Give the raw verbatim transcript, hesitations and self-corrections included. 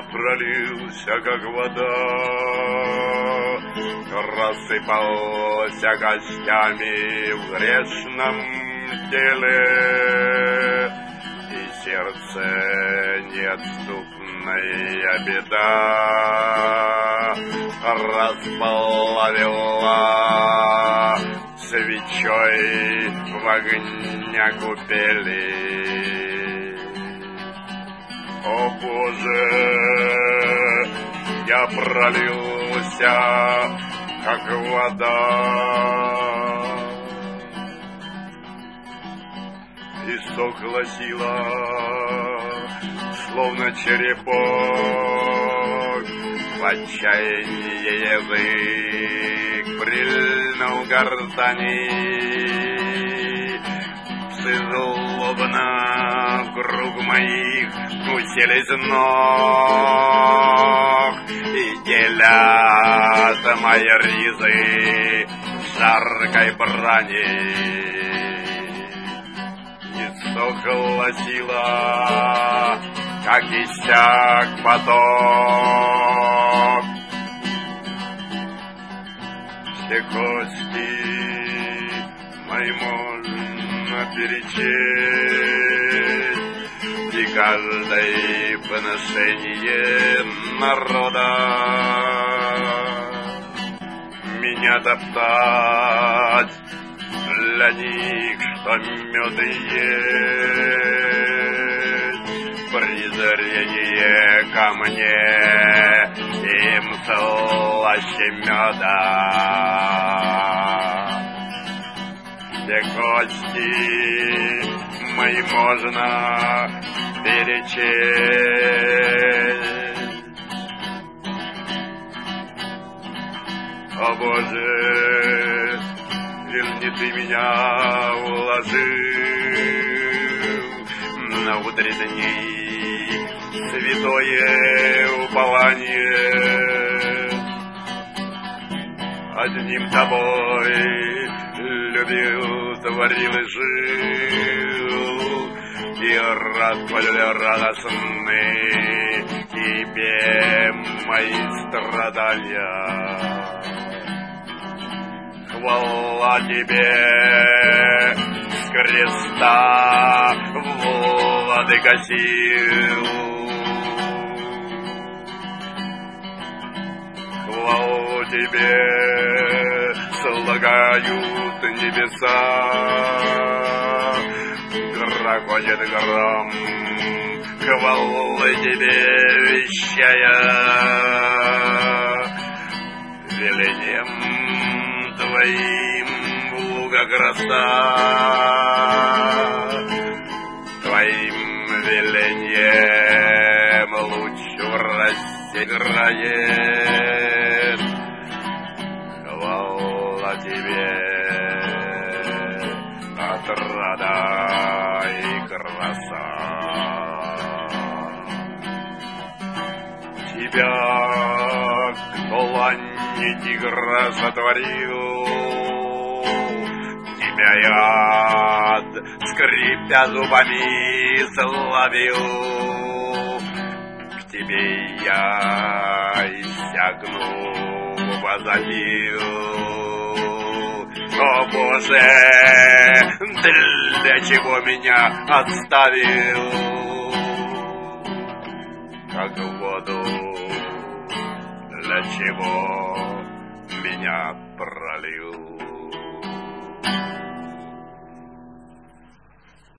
пролился, как вода, рассыпался костями в грешном теле, и сердце неотступная беда расплавила свечой в огня купели. О Боже, я пролился, как вода, и сохла сила, словно черепок. В отчаянии язык прильнул к гортани. Псы злобно вокруг моих уселись ног и делят мои ризы жаркой брани. Сохла сила, как иссяк поток. Все кости мои можно перечесть, и каждое поношение народа меня топтать. Для них, что мед есть, презрение ко мне им слаще меда. Все кости мои можно перечесть. О Боже, не ты меня уложил на утренней святое упование. Одним тобой любил, творил и жил, и рад были радостны тебе мои страдания. Хвала тебе с креста, владыка сил. Хвалу тебе слагают небеса, грохочет гром, хвалы тебе вещая, велением Твоим в лугах роса, Твоим велением луч в росе играет. Хвала Тебе, отрада и краса. Тебя, кто лань тигра сотворил, тебя яд, скрипя зубами, славил. К тебе я иссякну, возопил. О Боже, для чего меня отставил? Как в воду, для чего меня пролил?